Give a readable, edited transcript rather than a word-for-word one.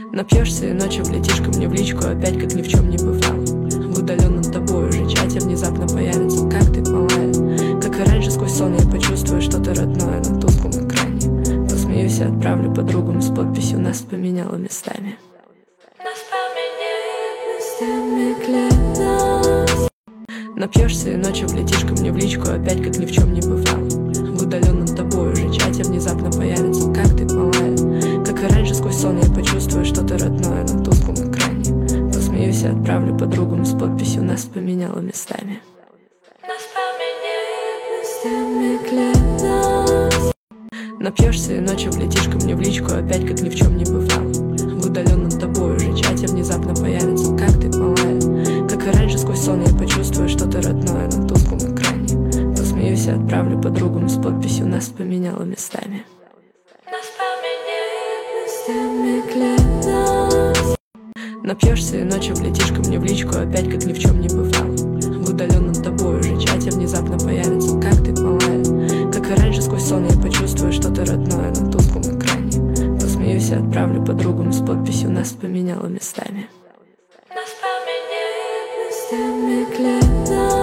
Напьешься и ночью влетишь ко мне в личку, опять как ни в чем не бывало. В удаленном тобой уже чате внезапно появится, как ты малая. Как и раньше сквозь сон я почувствую что-то родное на тусклом экране. Посмеюсь и отправлю подругам с подписью: нас поменяло местами. Нас поменяли местами, клянусь. Напьешься и ночью влетишь ко мне в личку, опять как ни в чем не бывало. В удаленном тобой уже чате внезапно появится, как ты малая. Как и раньше сквозь сон я почувствую что-то родное на тусклом экране. Посмеюсь и отправлю подругам с подписью: нас поменяло местами. Нас поменяли местами, клянусь. Напьешься и ночью влетишь ко мне в личку, опять как ни в чем не бывало. В удаленном тобой уже чате внезапно появится, как ты малая. Как и раньше сквозь сон я почувствую что-то родное на тусклом экране. Посмеюсь и отправлю подругам с подписью: нас поменяло местами. Нас поменяли местами, клянусь. Напьешься и ночью влетишь ко мне в личку, опять как ни в чем не бывало. В удаленном тобой уже чате внезапно появится, как ты малая. Как и раньше сквозь сон я почувствую что-то родное на тусклом экране. Посмеюсь и отправлю подругам с подписью: нас поменяло местами. Нас поменяли местами, клянусь.